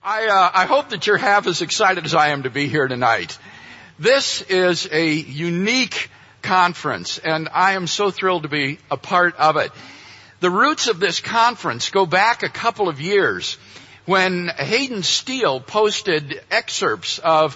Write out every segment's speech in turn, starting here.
I hope that you're half as excited as I am to be here tonight. This is a unique conference, and I am so thrilled to be a part of it. The roots of this conference go back a couple of years when Hayden Steele posted excerpts of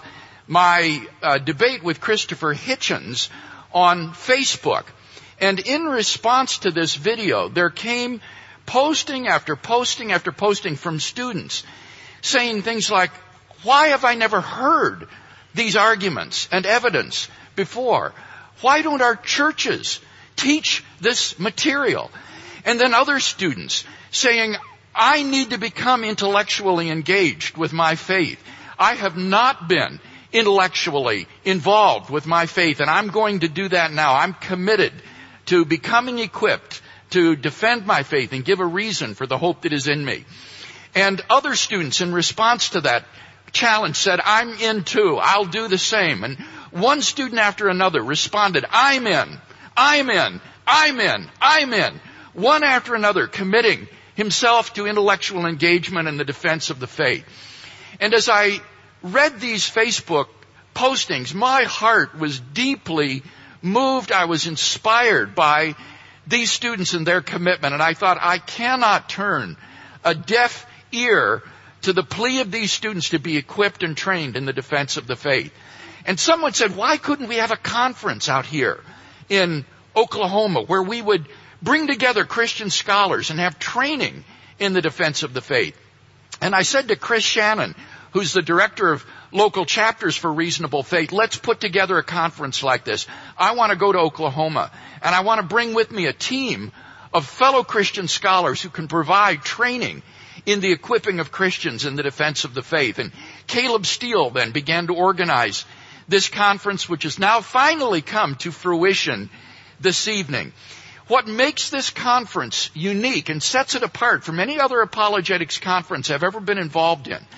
my debate with Christopher Hitchens on Facebook. And in response to this video, there came posting after posting after posting from students saying things like, why have I never heard these arguments and evidence before? Why don't our churches teach this material? And then other students saying, I need to become intellectually engaged with my faith. I have not been intellectually involved with my faith, and I'm going to do that now. I'm committed to becoming equipped to defend my faith and give a reason for the hope that is in me. And other students, in response to that challenge, said, I'm in too. I'll do the same. And one student after another responded, I'm in, I'm in, I'm in, I'm in. One after another committing himself to intellectual engagement in the defense of the faith. And as I read these Facebook postings, my heart was deeply moved. I was inspired by these students and their commitment. And I thought, I cannot turn a deaf ear to the plea of these students to be equipped and trained in the defense of the faith. And someone said, why couldn't we have a conference out here in Oklahoma where we would bring together Christian scholars and have training in the defense of the faith? And I said to Chris Shannon, who's the director of local chapters for Reasonable Faith, let's put together a conference like this. I want to go to Oklahoma, and I want to bring with me a team of fellow Christian scholars who can provide training in the equipping of Christians in the defense of the faith. And Caleb Steele then began to organize this conference, which has now finally come to fruition this evening. What makes this conference unique and sets it apart from any other apologetics conference I've ever been involved in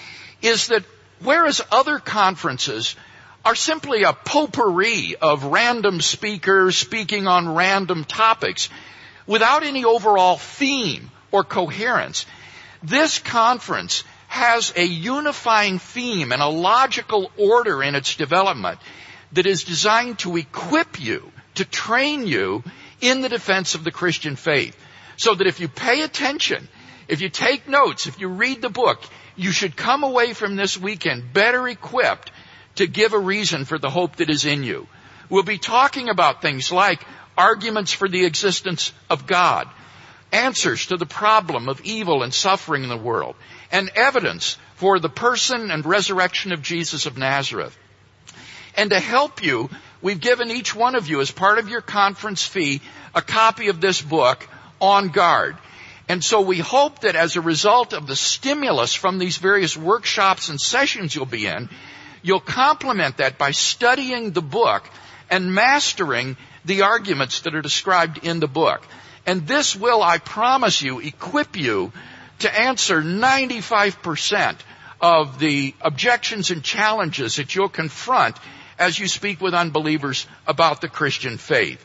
is that whereas other conferences are simply a potpourri of random speakers speaking on random topics without any overall theme or coherence, this conference has a unifying theme and a logical order in its development that is designed to equip you, to train you in the defense of the Christian faith. So that if you pay attention, if you take notes, if you read the book, you should come away from this weekend better equipped to give a reason for the hope that is in you. We'll be talking about things like arguments for the existence of God, answers to the problem of evil and suffering in the world, and evidence for the person and resurrection of Jesus of Nazareth. And to help you, we've given each one of you, as part of your conference fee, a copy of this book, On Guard. And so we hope that as a result of the stimulus from these various workshops and sessions you'll be in, you'll complement that by studying the book and mastering the arguments that are described in the book. And this will, I promise you, equip you to answer 95% of the objections and challenges that you'll confront as you speak with unbelievers about the Christian faith.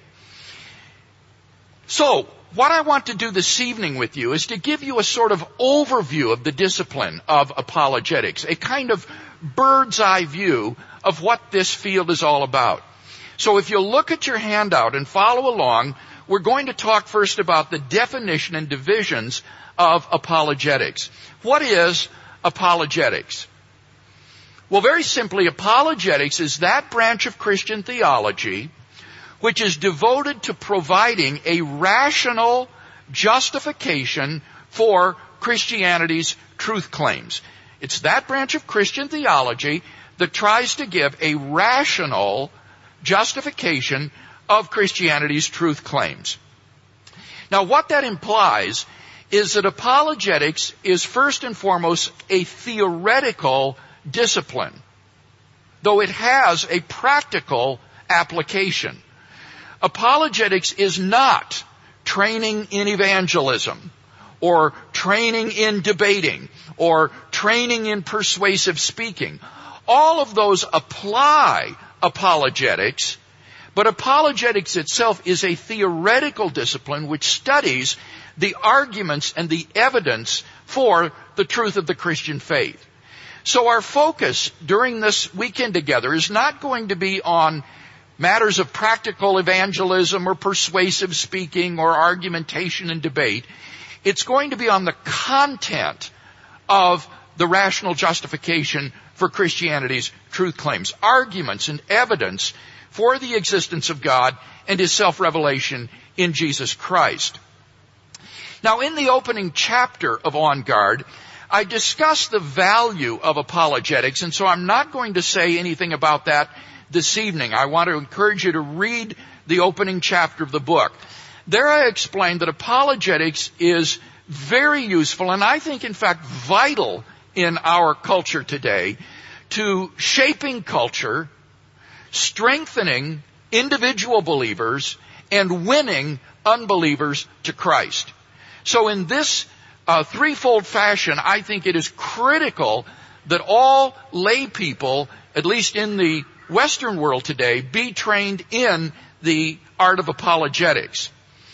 So, what I want to do this evening with you is to give you a sort of overview of the discipline of apologetics, a kind of bird's eye view of what this field is all about. So if you'll look at your handout and follow along, we're going to talk first about the definition and divisions of apologetics. What is apologetics? Well, very simply, apologetics is that branch of Christian theology which is devoted to providing a rational justification for Christianity's truth claims. It's that branch of Christian theology that tries to give a rational justification of Christianity's truth claims. Now, what that implies is that apologetics is first and foremost a theoretical discipline, though it has a practical application. Apologetics is not training in evangelism, or training in debating, or training in persuasive speaking. All of those apply apologetics, but apologetics itself is a theoretical discipline which studies the arguments and the evidence for the truth of the Christian faith. So our focus during this weekend together is not going to be on matters of practical evangelism or persuasive speaking or argumentation and debate. It's going to be on the content of the rational justification for Christianity's truth claims, arguments and evidence for the existence of God and His self-revelation in Jesus Christ. Now, in the opening chapter of On Guard, I discussed the value of apologetics, and so I'm not going to say anything about that this evening. I want to encourage you to read the opening chapter of the book. There I explained that apologetics is very useful, and I think, in fact, vital in our culture today to shaping culture, strengthening individual believers, and winning unbelievers to Christ. So in this threefold fashion, I think it is critical that all lay people, at least in the Western world today, be trained in the art of apologetics.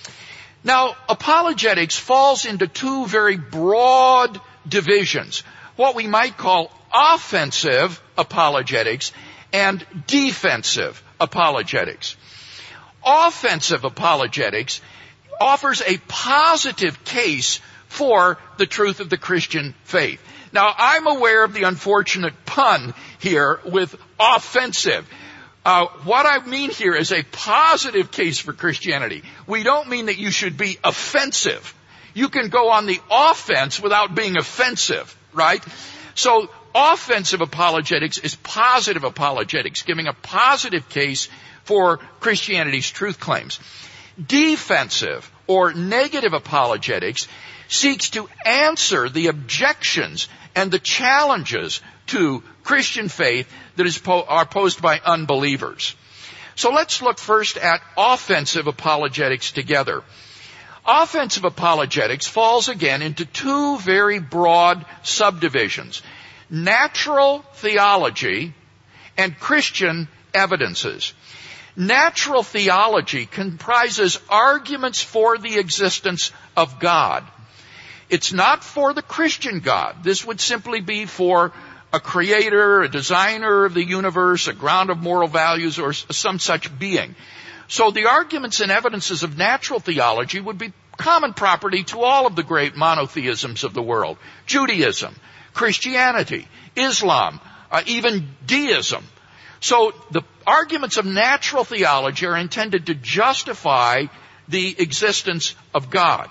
Now, apologetics falls into two very broad divisions, what we might call offensive apologetics and defensive apologetics. Offensive apologetics offers a positive case for the truth of the Christian faith. Now, I'm aware of the unfortunate pun here with offensive. What I mean here is a positive case for Christianity. We don't mean that you should be offensive. You can go on the offense without being offensive, right? So, offensive apologetics is positive apologetics, giving a positive case for Christianity's truth claims. Defensive or negative apologetics seeks to answer the objections and the challenges to Christian faith that are posed by unbelievers. So let's look first at offensive apologetics together. Offensive apologetics falls again into two very broad subdivisions: natural theology and Christian evidences. Natural theology comprises arguments for the existence of God. It's not for the Christian God. This would simply be for a creator, a designer of the universe, a ground of moral values, or some such being. So the arguments and evidences of natural theology would be common property to all of the great monotheisms of the world: Judaism, Christianity, Islam, even deism. So the arguments of natural theology are intended to justify the existence of God.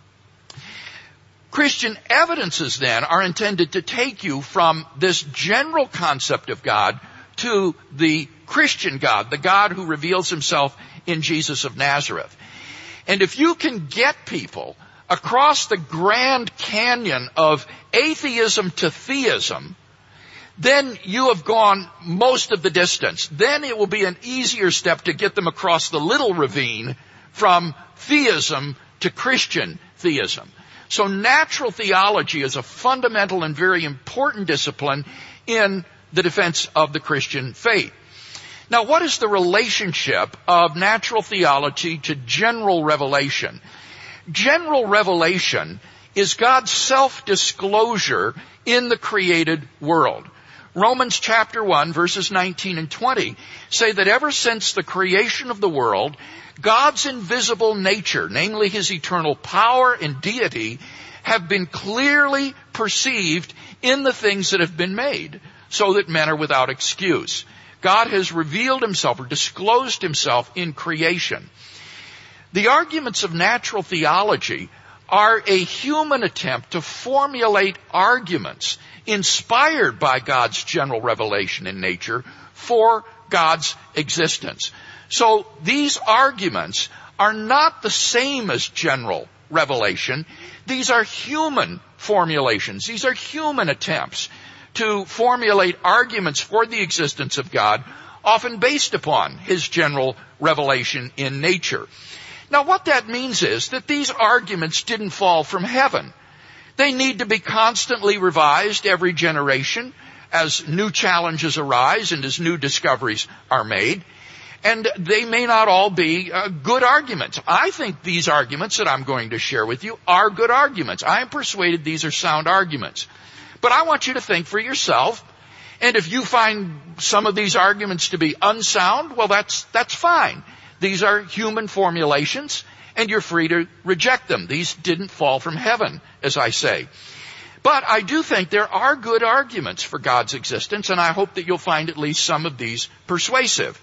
Christian evidences, then, are intended to take you from this general concept of God to the Christian God, the God who reveals Himself in Jesus of Nazareth. And if you can get people across the Grand Canyon of atheism to theism, then you have gone most of the distance. Then it will be an easier step to get them across the little ravine from theism to Christian theism. So natural theology is a fundamental and very important discipline in the defense of the Christian faith. Now, what is the relationship of natural theology to general revelation? General revelation is God's self-disclosure in the created world. Romans chapter 1, verses 19 and 20 say that ever since the creation of the world, God's invisible nature, namely His eternal power and deity, have been clearly perceived in the things that have been made, so that men are without excuse. God has revealed Himself or disclosed Himself in creation. The arguments of natural theology are a human attempt to formulate arguments inspired by God's general revelation in nature for God's existence. So these arguments are not the same as general revelation. These are human formulations. These are human attempts to formulate arguments for the existence of God, often based upon His general revelation in nature. Now, what that means is that these arguments didn't fall from heaven. They need to be constantly revised every generation as new challenges arise and as new discoveries are made. And they may not all be good arguments. I think these arguments that I'm going to share with you are good arguments. I am persuaded these are sound arguments. But I want you to think for yourself. And if you find some of these arguments to be unsound, well, that's fine. These are human formulations, and you're free to reject them. These didn't fall from heaven, as I say. But I do think there are good arguments for God's existence, and I hope that you'll find at least some of these persuasive.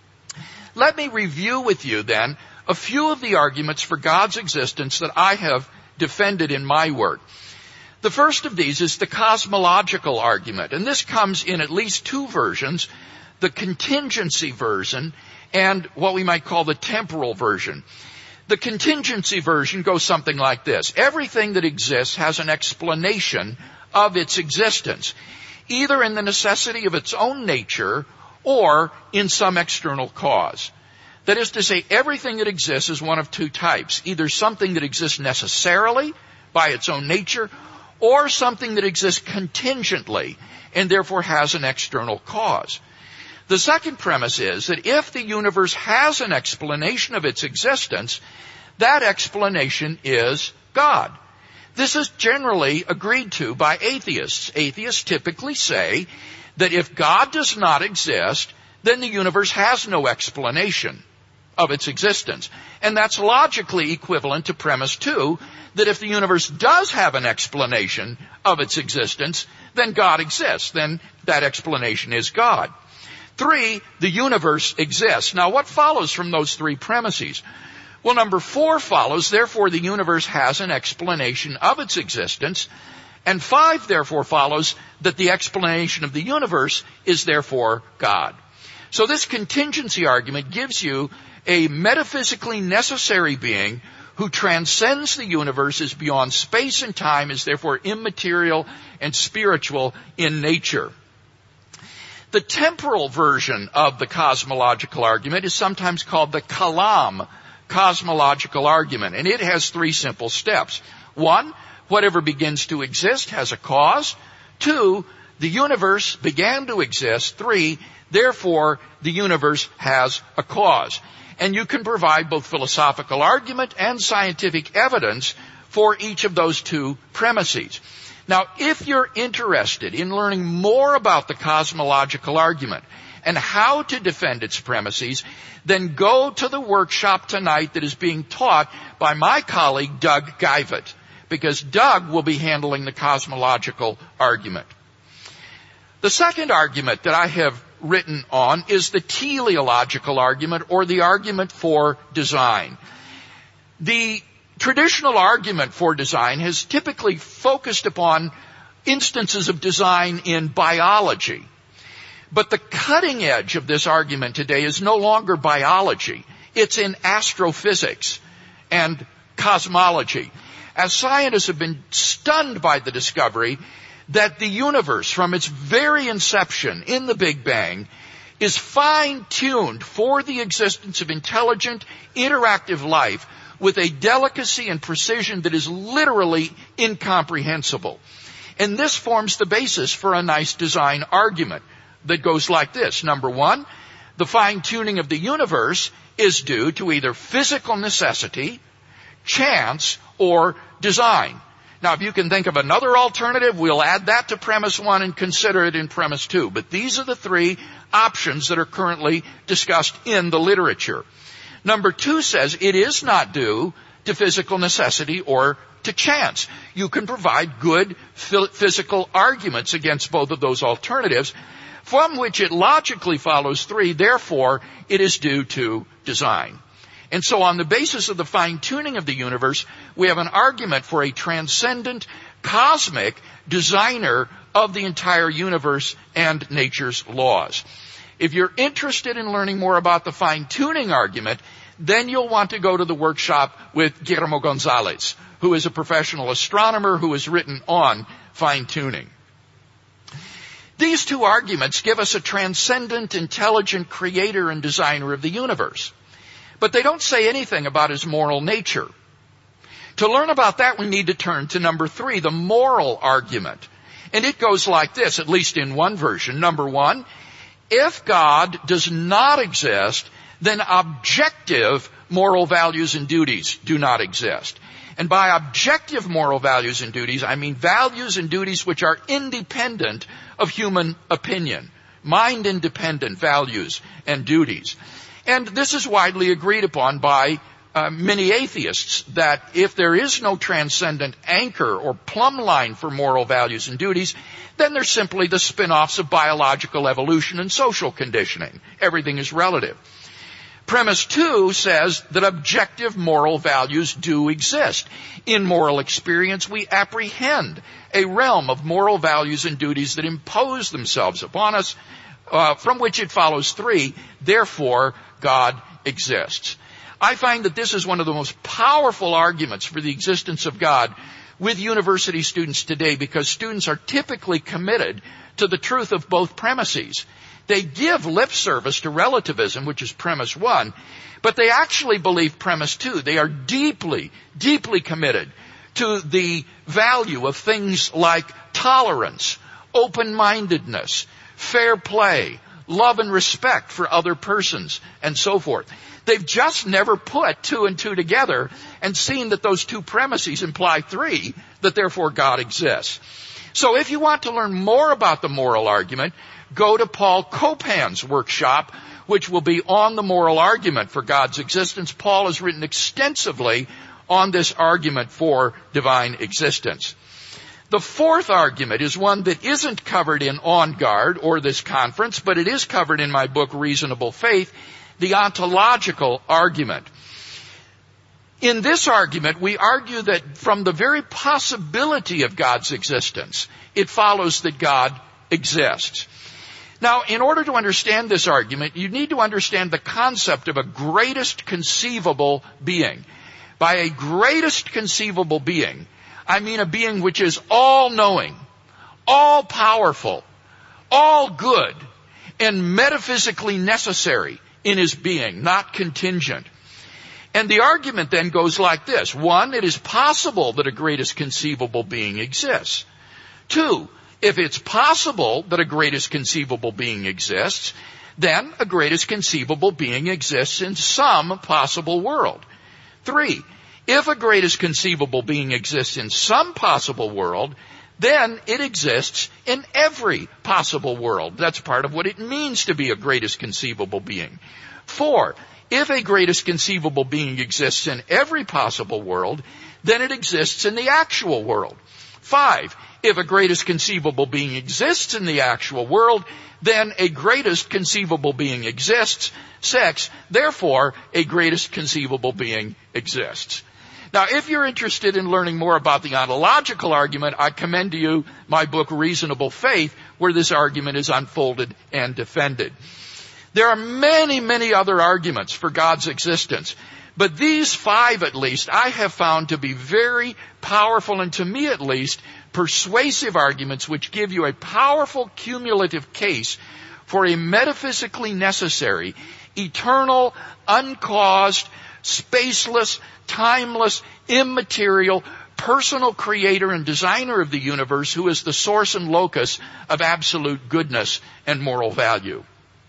Let me review with you then a few of the arguments for God's existence that I have defended in my work. The first of these is the cosmological argument, and this comes in at least two versions, the contingency version and what we might call the temporal version. The contingency version goes something like this. Everything that exists has an explanation of its existence, either in the necessity of its own nature or in some external cause. That is to say, everything that exists is one of two types, either something that exists necessarily by its own nature, or something that exists contingently and therefore has an external cause. The second premise is that if the universe has an explanation of its existence, that explanation is God. This is generally agreed to by atheists. Atheists typically say that if God does not exist, then the universe has no explanation of its existence. And that's logically equivalent to premise 2, that if the universe does have an explanation of its existence, then God exists. Then that explanation is God. 3, the universe exists. Now, what follows from those three premises? Well, number 4 follows, therefore the universe has an explanation of its existence. And 5, therefore, follows that the explanation of the universe is therefore God. So this contingency argument gives you a metaphysically necessary being who transcends the universe, is beyond space and time, is therefore immaterial and spiritual in nature. The temporal version of the cosmological argument is sometimes called the Kalam cosmological argument, and it has 3 simple steps. 1, whatever begins to exist has a cause. 2, the universe began to exist. 3, therefore, the universe has a cause. And you can provide both philosophical argument and scientific evidence for each of those 2 premises. Now, if you're interested in learning more about the cosmological argument and how to defend its premises, then go to the workshop tonight that is being taught by my colleague, Doug Geivett, because Doug will be handling the cosmological argument. The second argument that I have written on is the teleological argument, or the argument for design. The traditional argument for design has typically focused upon instances of design in biology. But the cutting edge of this argument today is no longer biology. It's in astrophysics and cosmology. As scientists have been stunned by the discovery that the universe, from its very inception in the Big Bang, is fine-tuned for the existence of intelligent, interactive life with a delicacy and precision that is literally incomprehensible. And this forms the basis for a nice design argument that goes like this. Number 1, the fine-tuning of the universe is due to either physical necessity, chance, or design. Now, if you can think of another alternative, we'll add that to premise 1 and consider it in premise 2. But these are the 3 options that are currently discussed in the literature. Number 2 says it is not due to physical necessity or to chance. You can provide good physical arguments against both of those alternatives, from which it logically follows 3, therefore, it is due to design. And so on the basis of the fine-tuning of the universe, we have an argument for a transcendent, cosmic designer of the entire universe and nature's laws. If you're interested in learning more about the fine-tuning argument, then you'll want to go to the workshop with Guillermo Gonzalez, who is a professional astronomer who has written on fine-tuning. These 2 arguments give us a transcendent, intelligent creator and designer of the universe. But they don't say anything about his moral nature. To learn about that, we need to turn to number 3, the moral argument. And it goes like this, at least in one version. Number 1, if God does not exist, then objective moral values and duties do not exist. And by objective moral values and duties, I mean values and duties which are independent of human opinion, mind-independent values and duties. And this is widely agreed upon by many atheists, that if there is no transcendent anchor or plumb line for moral values and duties, then they're simply the spin-offs of biological evolution and social conditioning. Everything is relative. Premise 2 says that objective moral values do exist. In moral experience, we apprehend a realm of moral values and duties that impose themselves upon us, from which it follows 3, therefore God exists. I find that this is one of the most powerful arguments for the existence of God with university students today, because students are typically committed to the truth of both premises. They give lip service to relativism, which is premise 1, but they actually believe premise 2. They are deeply, deeply committed to the value of things like tolerance, open-mindedness, fair play, love and respect for other persons, and so forth. They've just never put 2 and 2 together and seen that those 2 premises imply 3, that therefore God exists. So if you want to learn more about the moral argument, go to Paul Copan's workshop, which will be on the moral argument for God's existence. Paul has written extensively on this argument for divine existence. The 4th argument is one that isn't covered in On Guard or this conference, but it is covered in my book, Reasonable Faith, the ontological argument. In this argument, we argue that from the very possibility of God's existence, it follows that God exists. Now, in order to understand this argument, you need to understand the concept of a greatest conceivable being. By a greatest conceivable being, I mean a being which is all-knowing, all-powerful, all good, and metaphysically necessary in his being, not contingent. And the argument then goes like this. 1, it is possible that a greatest conceivable being exists. 2, if it's possible that a greatest conceivable being exists, then a greatest conceivable being exists in some possible world. 3, if a greatest conceivable being exists in some possible world, then it exists in every possible world. That's part of what it means to be a greatest conceivable being. 4, if a greatest conceivable being exists in every possible world, then it exists in the actual world. 5, if a greatest conceivable being exists in the actual world, then a greatest conceivable being exists. 6, therefore, a greatest conceivable being exists. Now, if you're interested in learning more about the ontological argument, I commend to you my book, Reasonable Faith, where this argument is unfolded and defended. There are many, many other arguments for God's existence, but these 5 at least I have found to be very powerful, and to me at least, persuasive arguments which give you a powerful cumulative case for a metaphysically necessary, eternal, uncaused, spaceless, timeless, immaterial, personal creator and designer of the universe who is the source and locus of absolute goodness and moral value.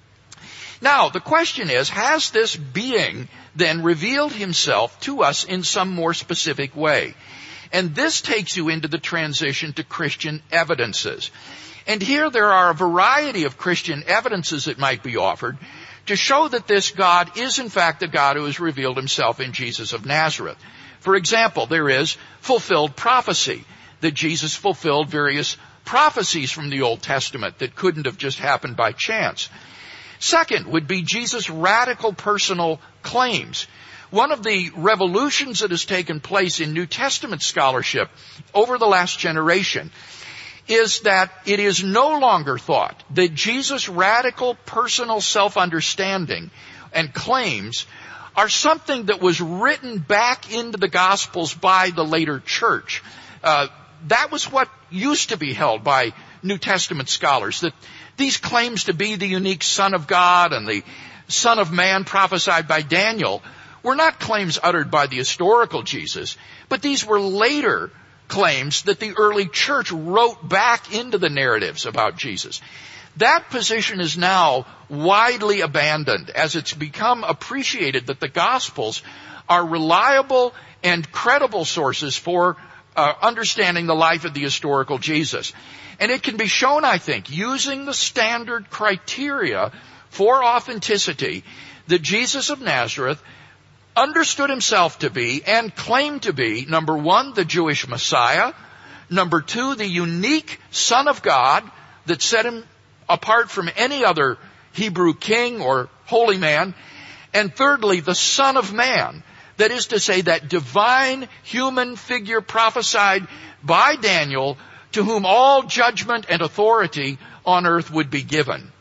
Now, the question is, has this being then revealed himself to us in some more specific way? And this takes you into the transition to Christian evidences. And here there are a variety of Christian evidences that might be offered to show that this God is in fact the God who has revealed himself in Jesus of Nazareth. For example, there is fulfilled prophecy, that Jesus fulfilled various prophecies from the Old Testament that couldn't have just happened by chance. Second would be Jesus' radical personal claims. One of the revolutions that has taken place in New Testament scholarship over the last generation is that it is no longer thought that Jesus' radical personal self-understanding and claims are something that was written back into the Gospels by the later church. That was what used to be held by New Testament scholars, that these claims to be the unique Son of God and the Son of Man prophesied by Daniel were not claims uttered by the historical Jesus, but these were later claims that the early church wrote back into the narratives about Jesus. That position is now widely abandoned as it's become appreciated that the Gospels are reliable and credible sources for understanding the life of the historical Jesus. And it can be shown, I think, using the standard criteria for authenticity that Jesus of Nazareth understood himself to be and claimed to be, number one, the Jewish Messiah, number two, the unique Son of God that set him apart from any other Hebrew king or holy man, and thirdly, the Son of Man, that is to say, that divine human figure prophesied by Daniel, to whom all judgment and authority on earth would be given.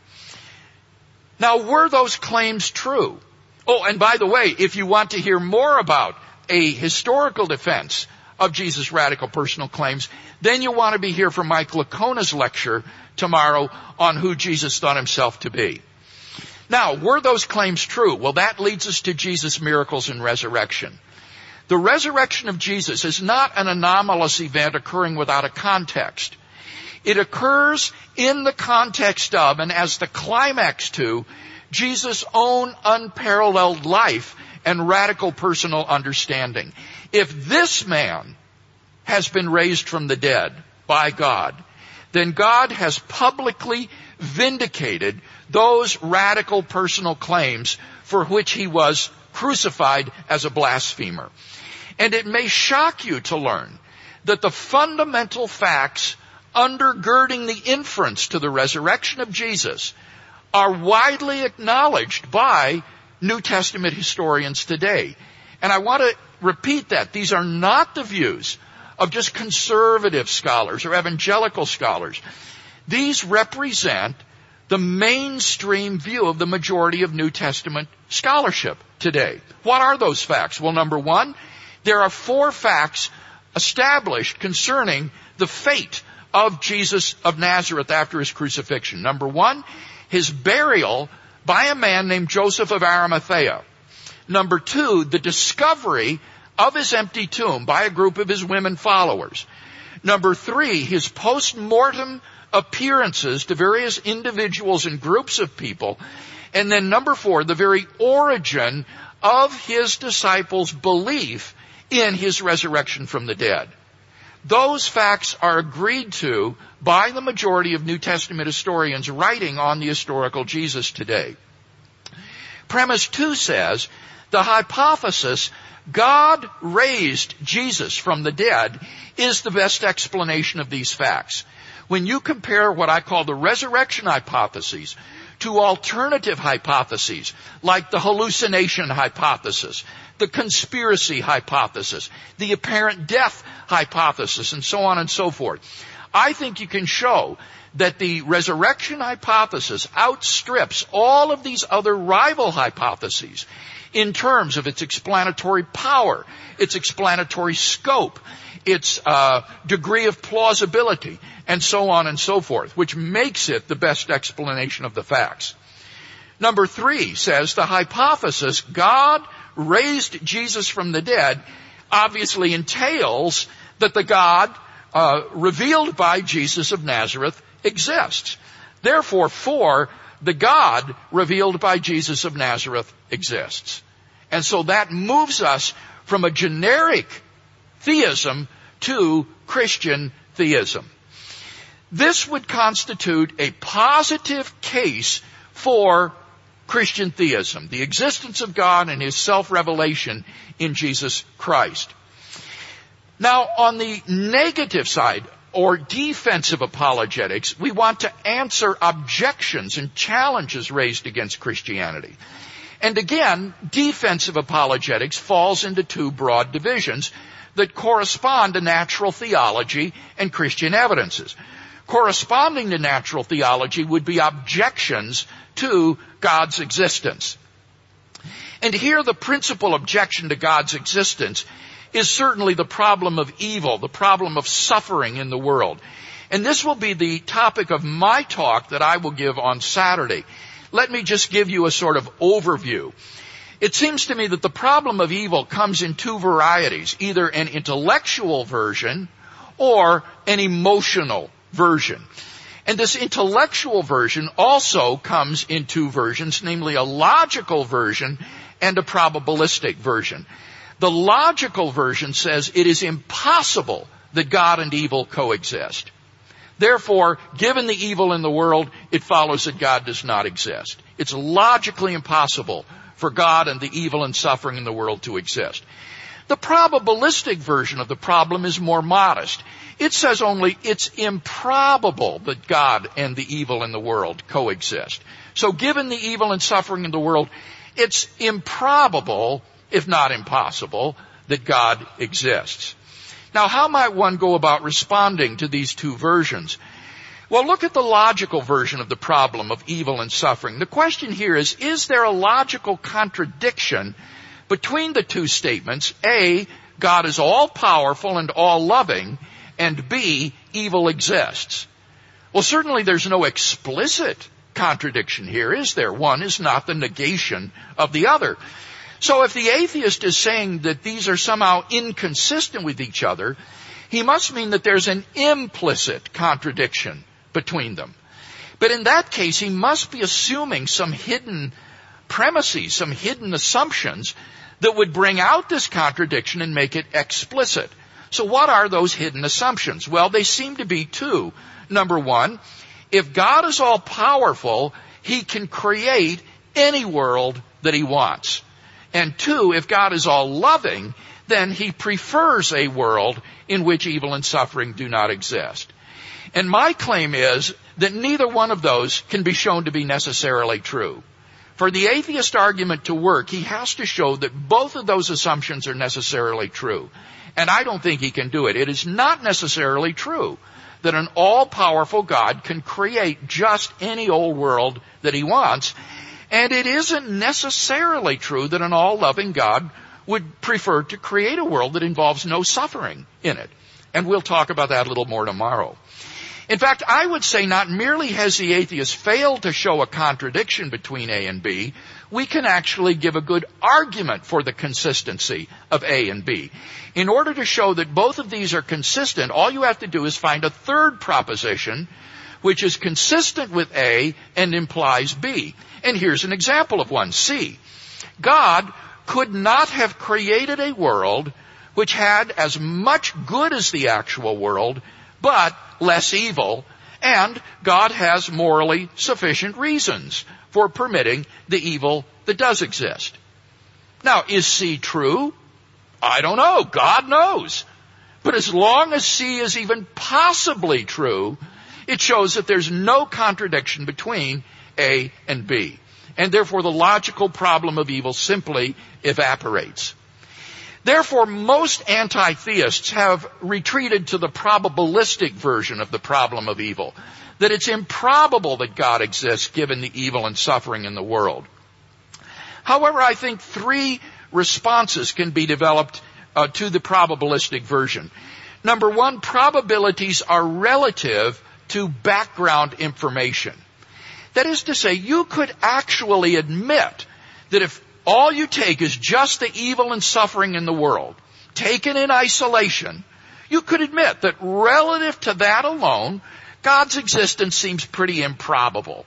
Now, were those claims true? Oh, and by the way, if you want to hear more about a historical defense of Jesus' radical personal claims, then you want to be here for Mike Lacona's lecture tomorrow on who Jesus thought himself to be. Now, were those claims true? Well, that leads us to Jesus' miracles and resurrection. The resurrection of Jesus is not an anomalous event occurring without a context. It occurs in the context of, and as the climax to, Jesus' own unparalleled life and radical personal understanding. If this man has been raised from the dead by God, then God has publicly vindicated those radical personal claims for which he was crucified as a blasphemer. And it may shock you to learn that the fundamental facts undergirding the inference to the resurrection of Jesus are widely acknowledged by New Testament historians today. And I want to repeat that. These are not the views of just conservative scholars or evangelical scholars. These represent the mainstream view of the majority of New Testament scholarship today. What are those facts? Well, number one, there are 4 facts established concerning the fate of Jesus of Nazareth after his crucifixion. Number one, his burial by a man named Joseph of Arimathea. Number two, the discovery of his empty tomb by a group of his women followers. Number three, his post-mortem appearances to various individuals and groups of people. And then number 4, the very origin of his disciples' belief in his resurrection from the dead. Those facts are agreed to by the majority of New Testament historians writing on the historical Jesus today. Premise 2 says, the hypothesis God raised Jesus from the dead is the best explanation of these facts. When you compare what I call the resurrection hypotheses to alternative hypotheses, like the hallucination hypothesis, the conspiracy hypothesis, the apparent death hypothesis, and so on and so forth, I think you can show that the resurrection hypothesis outstrips all of these other rival hypotheses in terms of its explanatory power, its explanatory scope, its degree of plausibility, and so on and so forth, which makes it the best explanation of the facts. Number 3 says the hypothesis God raised Jesus from the dead obviously entails that the God revealed by Jesus of Nazareth exists. Therefore, 4, the God revealed by Jesus of Nazareth exists. And so that moves us from a generic theism to Christian theism. This would constitute a positive case for Christian theism, the existence of God and his self-revelation in Jesus Christ. Now, on the negative side, or defensive apologetics, we want to answer objections and challenges raised against Christianity. And again, defensive apologetics falls into 2 broad divisions that correspond to natural theology and Christian evidences. Corresponding to natural theology would be objections to God's existence. And here the principal objection to God's existence is certainly the problem of evil, the problem of suffering in the world. And this will be the topic of my talk that I will give on Saturday. Let me just give you a sort of overview. It seems to me that the problem of evil comes in 2 varieties, either an intellectual version or an emotional version. And this intellectual version also comes in two versions, namely a logical version and a probabilistic version. The logical version says it is impossible that God and evil coexist. Therefore, given the evil in the world, it follows that God does not exist. It's logically impossible for God and the evil and suffering in the world to exist. The probabilistic version of the problem is more modest. It says only it's improbable that God and the evil in the world coexist. So given the evil and suffering in the world, it's improbable, if not impossible, that God exists. Now, how might one go about responding to these two versions? Well, look at the logical version of the problem of evil and suffering. The question here is there a logical contradiction between the two statements? A, God is all-powerful and all-loving, and B, evil exists. Well, certainly there's no explicit contradiction here, is there? One is not the negation of the other. So if the atheist is saying that these are somehow inconsistent with each other, he must mean that there's an implicit contradiction between them. But in that case, he must be assuming some hidden premises, some hidden assumptions that would bring out this contradiction and make it explicit. So what are those hidden assumptions? Well, they seem to be two. Number one, if God is all-powerful, He can create any world that He wants. And two, if God is all-loving, then He prefers a world in which evil and suffering do not exist. And my claim is that neither one of those can be shown to be necessarily true. For the atheist argument to work, he has to show that both of those assumptions are necessarily true. And I don't think he can do it. It is not necessarily true that an all-powerful God can create just any old world that He wants. And it isn't necessarily true that an all-loving God would prefer to create a world that involves no suffering in it. And we'll talk about that a little more tomorrow. In fact, I would say not merely has the atheist failed to show a contradiction between A and B, we can actually give a good argument for the consistency of A and B. In order to show that both of these are consistent, all you have to do is find a third proposition which is consistent with A and implies B. And here's an example of one, C. God could not have created a world which had as much good as the actual world, but less evil, and God has morally sufficient reasons for permitting the evil that does exist. Now, is C true? I don't know. God knows. But as long as C is even possibly true, it shows that there's no contradiction between A and B. And therefore the logical problem of evil simply evaporates. Therefore, most anti-theists have retreated to the probabilistic version of the problem of evil, that it's improbable that God exists given the evil and suffering in the world. However, I think three responses can be developed to the probabilistic version. Number one, probabilities are relative to background information. That is to say, you could actually admit that if all you take is just the evil and suffering in the world, taken in isolation, you could admit that relative to that alone, God's existence seems pretty improbable.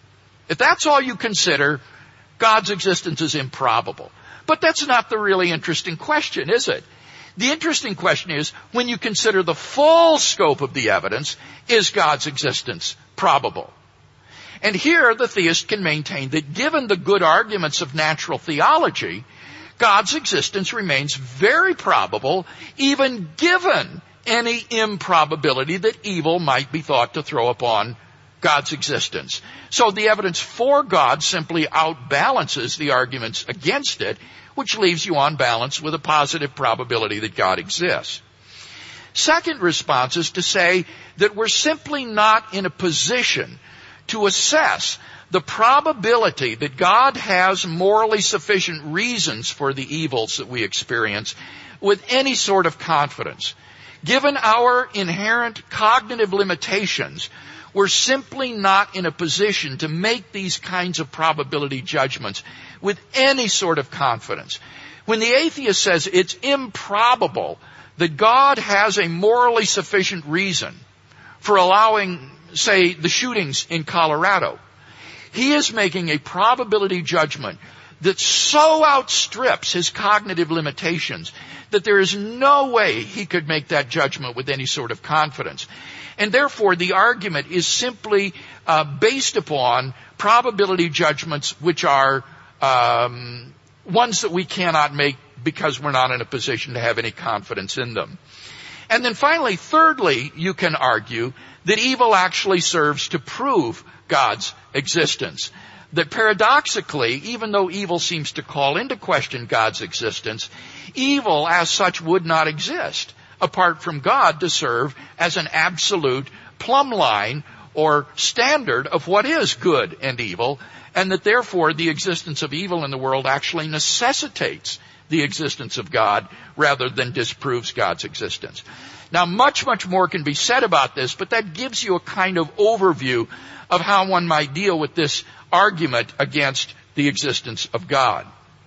If that's all you consider, God's existence is improbable. But that's not the really interesting question, is it? The interesting question is, when you consider the full scope of the evidence, is God's existence probable? And here the theist can maintain that given the good arguments of natural theology, God's existence remains very probable, even given any improbability that evil might be thought to throw upon God's existence. So the evidence for God simply outbalances the arguments against it, which leaves you on balance with a positive probability that God exists. Second response is to say that we're simply not in a position to assess the probability that God has morally sufficient reasons for the evils that we experience with any sort of confidence. Given our inherent cognitive limitations, we're simply not in a position to make these kinds of probability judgments with any sort of confidence. When the atheist says it's improbable that God has a morally sufficient reason for allowing say, the shootings in Colorado. He is making a probability judgment that so outstrips his cognitive limitations that there is no way he could make that judgment with any sort of confidence. And therefore, the argument is simply based upon probability judgments which are ones that we cannot make because we're not in a position to have any confidence in them. And then finally, thirdly, you can argue that evil actually serves to prove God's existence. That paradoxically, even though evil seems to call into question God's existence, evil as such would not exist apart from God to serve as an absolute plumb line or standard of what is good and evil, and that therefore the existence of evil in the world actually necessitates the existence of God rather than disproves God's existence. Now, much, much more can be said about this, but that gives you a kind of overview of how one might deal with this argument against the existence of God.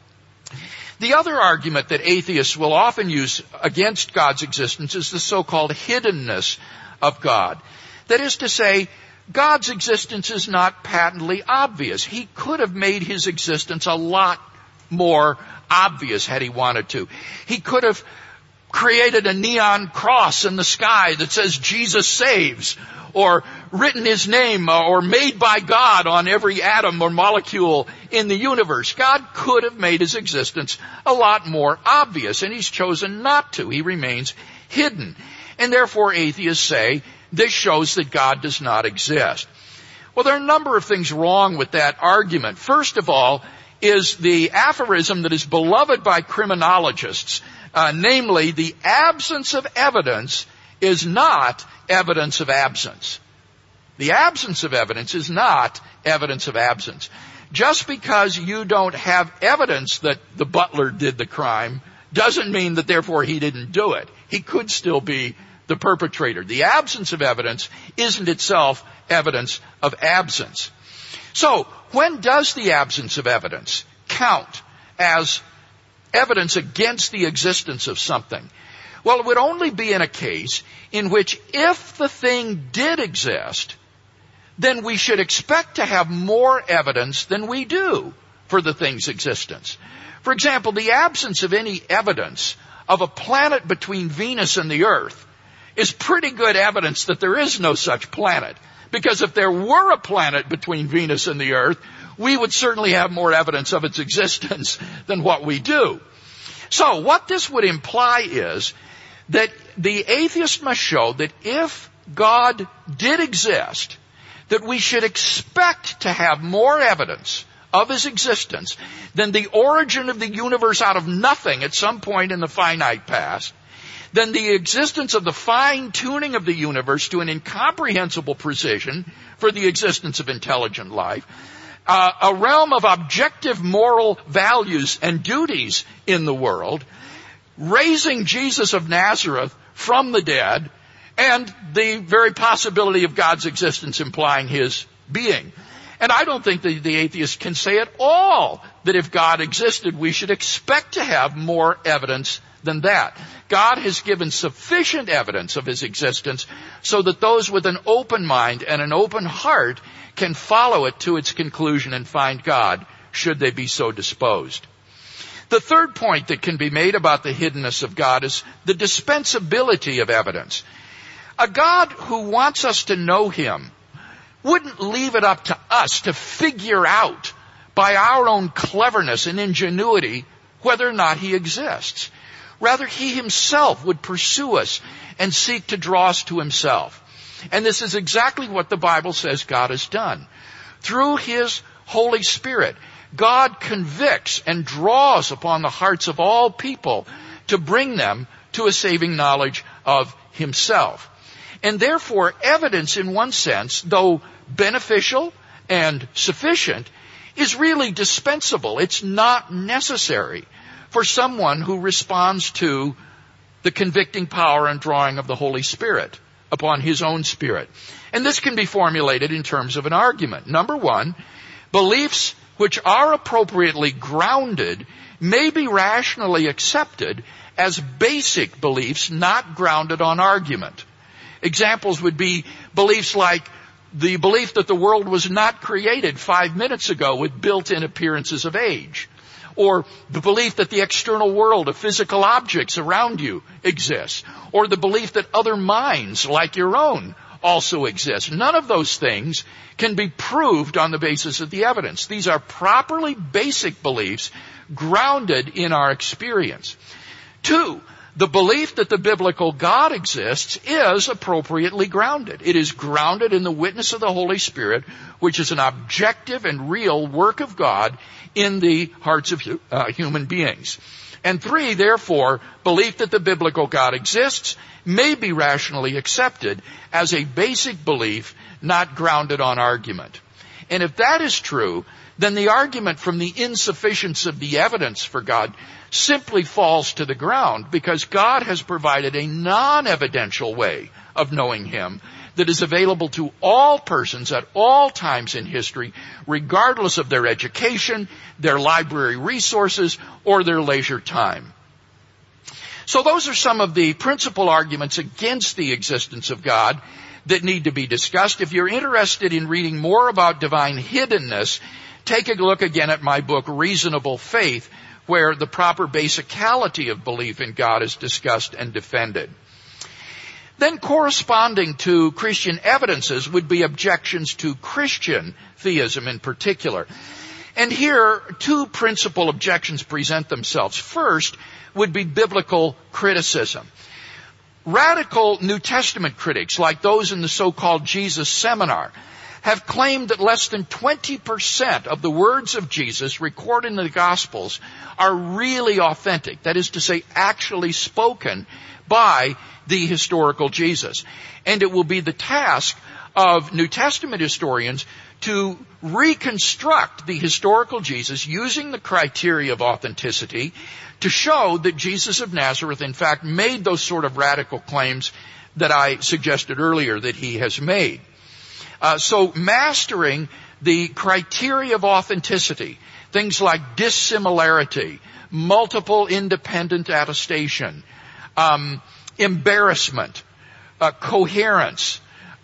The other argument that atheists will often use against God's existence is the so-called hiddenness of God. That is to say, God's existence is not patently obvious. He could have made his existence a lot more obvious had he wanted to. He could have created a neon cross in the sky that says Jesus saves, or written his name or made by God on every atom or molecule in the universe. God could have made his existence a lot more obvious, and he's chosen not to. He remains hidden. And therefore atheists say this shows that God does not exist. Well, there are a number of things wrong with that argument. First of all is the aphorism that is beloved by criminologists, namely, the absence of evidence is not evidence of absence. The absence of evidence is not evidence of absence. Just because you don't have evidence that the butler did the crime doesn't mean that therefore he didn't do it. He could still be the perpetrator. The absence of evidence isn't itself evidence of absence. So, when does the absence of evidence count as evidence against the existence of something? Well, it would only be in a case in which if the thing did exist, then we should expect to have more evidence than we do for the thing's existence. For example, the absence of any evidence of a planet between Venus and the Earth is pretty good evidence that there is no such planet. Because if there were a planet between Venus and the Earth, we would certainly have more evidence of its existence than what we do. So what this would imply is that the atheist must show that if God did exist, that we should expect to have more evidence of his existence than the origin of the universe out of nothing at some point in the finite past, than the existence of the fine-tuning of the universe to an incomprehensible precision for the existence of intelligent life, a realm of objective moral values and duties in the world, raising Jesus of Nazareth from the dead, and the very possibility of God's existence implying his being. And I don't think the atheist can say at all that if God existed, we should expect to have more evidence than that. God has given sufficient evidence of his existence so that those with an open mind and an open heart can follow it to its conclusion and find God, should they be so disposed. The third point that can be made about the hiddenness of God is the dispensability of evidence. A God who wants us to know him wouldn't leave it up to us to figure out by our own cleverness and ingenuity whether or not he exists. Rather, he himself would pursue us and seek to draw us to himself. And this is exactly what the Bible says God has done. Through his Holy Spirit, God convicts and draws upon the hearts of all people to bring them to a saving knowledge of himself. And therefore, evidence in one sense, though beneficial and sufficient, is really dispensable. It's not necessary for someone who responds to the convicting power and drawing of the Holy Spirit upon his own spirit. And this can be formulated in terms of an argument. Number one, beliefs which are appropriately grounded may be rationally accepted as basic beliefs not grounded on argument. Examples would be beliefs like the belief that the world was not created 5 minutes ago with built-in appearances of age, or the belief that the external world of physical objects around you exists, or the belief that other minds like your own also exist. None of those things can be proved on the basis of the evidence. These are properly basic beliefs grounded in our experience. 2, the belief that the biblical God exists is appropriately grounded. It is grounded in the witness of the Holy Spirit, which is an objective and real work of God in the hearts of human beings. And 3, therefore, belief that the biblical God exists may be rationally accepted as a basic belief not grounded on argument. And if that is true, then the argument from the insufficiency of the evidence for God simply falls to the ground, because God has provided a non-evidential way of knowing Him that is available to all persons at all times in history, regardless of their education, their library resources, or their leisure time. So those are some of the principal arguments against the existence of God that need to be discussed. If you're interested in reading more about divine hiddenness, take a look again at my book, Reasonable Faith, where the proper basicality of belief in God is discussed and defended. Then corresponding to Christian evidences would be objections to Christian theism in particular. And here, 2 principal objections present themselves. First would be biblical criticism. Radical New Testament critics, like those in the so-called Jesus Seminar, have claimed that less than 20% of the words of Jesus recorded in the Gospels are really authentic. That is to say, actually spoken by the historical Jesus. And it will be the task of New Testament historians to reconstruct the historical Jesus using the criteria of authenticity to show that Jesus of Nazareth, in fact, made those sort of radical claims that I suggested earlier that he has made. So mastering the criteria of authenticity, things like dissimilarity, multiple independent attestation, embarrassment, coherence,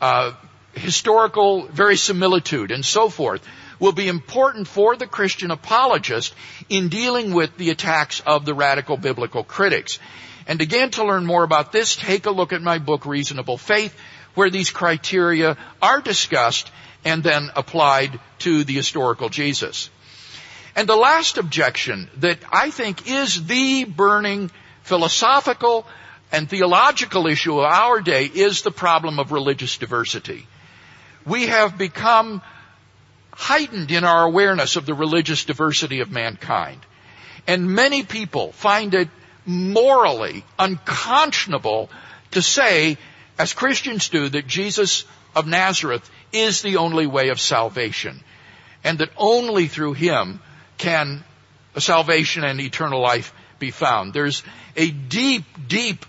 historical verisimilitude, and so forth, will be important for the Christian apologist in dealing with the attacks of the radical biblical critics. And again, to learn more about this, take a look at my book, Reasonable Faith, where these criteria are discussed and then applied to the historical Jesus. And the last objection that I think is the burning philosophical and theological issue of our day is the problem of religious diversity. We have become heightened in our awareness of the religious diversity of mankind. And many people find it morally unconscionable to say, as Christians do, that Jesus of Nazareth is the only way of salvation, and that only through Him can salvation and eternal life be found. There's a deep, deep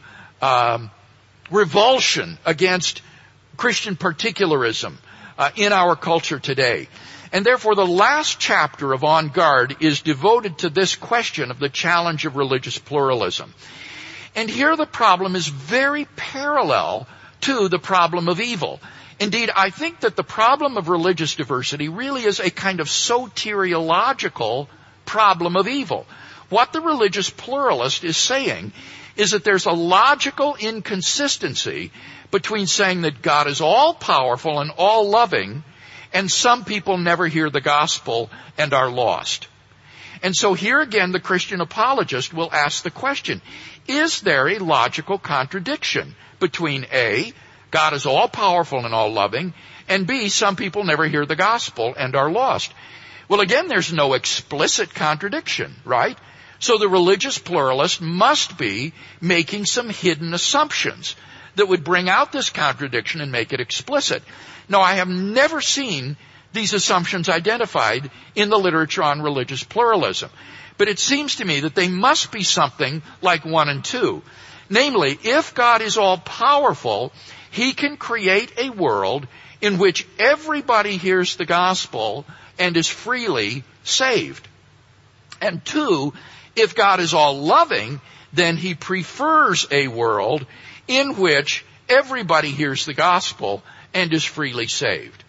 revulsion against Christian particularism in our culture today. And therefore, the last chapter of On Guard is devoted to this question of the challenge of religious pluralism. And here the problem is very parallel to the problem of evil. Indeed, I think that the problem of religious diversity really is a kind of soteriological problem of evil. What the religious pluralist is saying is that there's a logical inconsistency between saying that God is all-powerful and all-loving, and some people never hear the gospel and are lost. And so here again, the Christian apologist will ask the question, is there a logical contradiction between A, God is all-powerful and all-loving, and B, some people never hear the gospel and are lost? Well, again, there's no explicit contradiction, right? So the religious pluralist must be making some hidden assumptions that would bring out this contradiction and make it explicit. Now, I have never seen these assumptions identified in the literature on religious pluralism, but it seems to me that they must be something like 1 and 2. Namely, if God is all-powerful, He can create a world in which everybody hears the gospel and is freely saved. And 2, if God is all-loving, then He prefers a world in which everybody hears the gospel and is freely saved.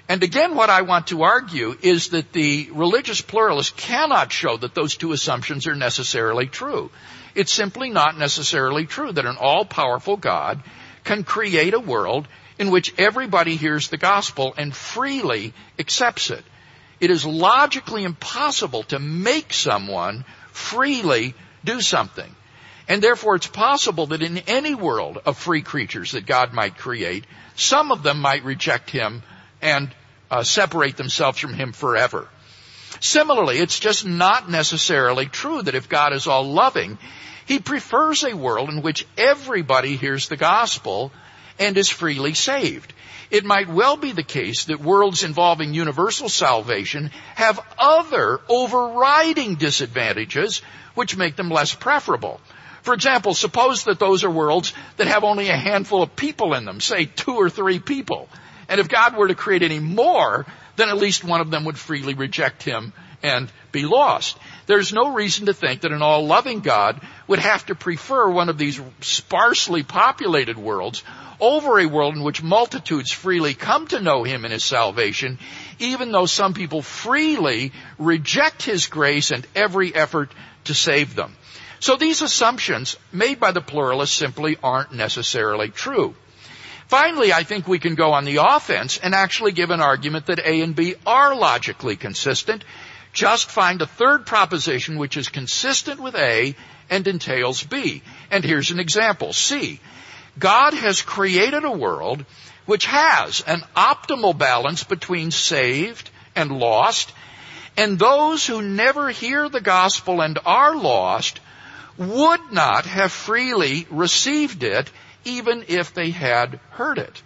And again, what I want to argue is that the religious pluralist cannot show that those two assumptions are necessarily true. It's simply not necessarily true that an all-powerful God can create a world in which everybody hears the gospel and freely accepts it. It is logically impossible to make someone freely do something. And therefore it's possible that in any world of free creatures that God might create, some of them might reject him and separate themselves from him forever. Similarly, it's just not necessarily true that if God is all loving, he prefers a world in which everybody hears the gospel and is freely saved. It might well be the case that worlds involving universal salvation have other overriding disadvantages which make them less preferable. For example, suppose that those are worlds that have only a handful of people in them, say 2 or 3 people. And if God were to create any more, then at least one of them would freely reject him and be lost. There's no reason to think that an all-loving God would have to prefer one of these sparsely populated worlds over a world in which multitudes freely come to know him and his salvation, even though some people freely reject his grace and every effort to save them. So these assumptions made by the pluralists simply aren't necessarily true. Finally, I think we can go on the offense and actually give an argument that A and B are logically consistent. Just find a third proposition which is consistent with A and entails B. And here's an example. C. God has created a world which has an optimal balance between saved and lost, and those who never hear the gospel and are lost would not have freely received it even if they had heard it.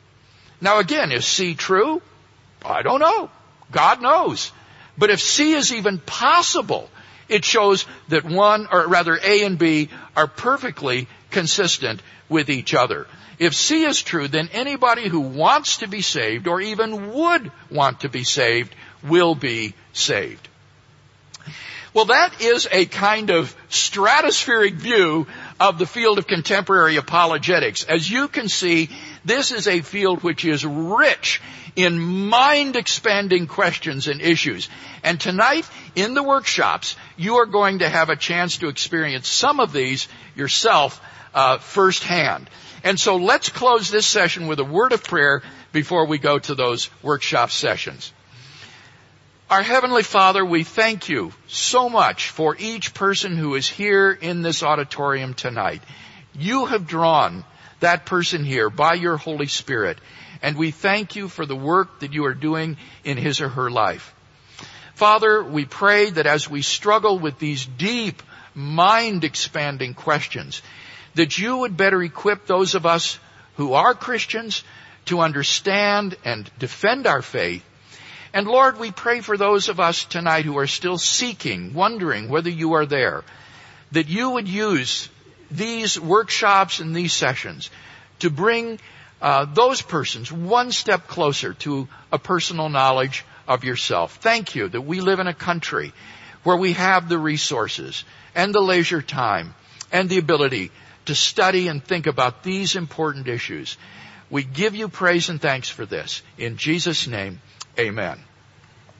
Now again, is C true? I don't know. God knows. But if C is even possible, it shows that A and B are perfectly consistent with each other. If C is true, then anybody who wants to be saved or even would want to be saved will be saved. Well, that is a kind of stratospheric view of the field of contemporary apologetics. As you can see, this is a field which is rich in mind-expanding questions and issues. And tonight, in the workshops, you are going to have a chance to experience some of these yourself firsthand. And so let's close this session with a word of prayer before we go to those workshop sessions. Our Heavenly Father, we thank you so much for each person who is here in this auditorium tonight. You have drawn that person here by your Holy Spirit, and we thank you for the work that you are doing in his or her life. Father, we pray that as we struggle with these deep, mind-expanding questions, that you would better equip those of us who are Christians to understand and defend our faith. And Lord, we pray for those of us tonight who are still seeking, wondering whether you are there, that you would use these workshops and these sessions to bring those persons one step closer to a personal knowledge of yourself. Thank you that we live in a country where we have the resources and the leisure time and the ability to study and think about these important issues. We give you praise and thanks for this. In Jesus' name, amen.